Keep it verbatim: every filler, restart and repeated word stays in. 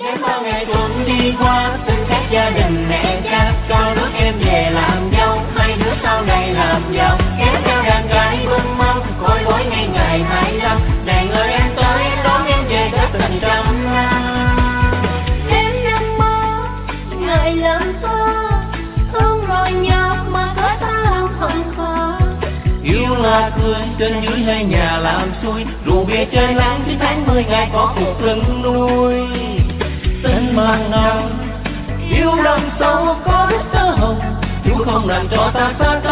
Đến bao ngày tuần đi qua, xin các gia đình mẹ cha cho đứa em về làm dâu, hai đứa sau này làm giàu, kéo theo đàn gái bưng mâm, coi bói ngày ngày hai năm. Đàn ơi em tới đón em về kết tình trăm năm. Em nằm mơ ngày làm xưa, thương rồi nhọc mà có ta không khó. Yêu là cười trên dưới hai nhà làm xuôi, rượu bia chơi láng dưới tháng mười ngày có cuộc lưng nuôi. Tình mặn nồng yêu đậm sâu có đất tơ hồng, Chúa không làm cho ta xa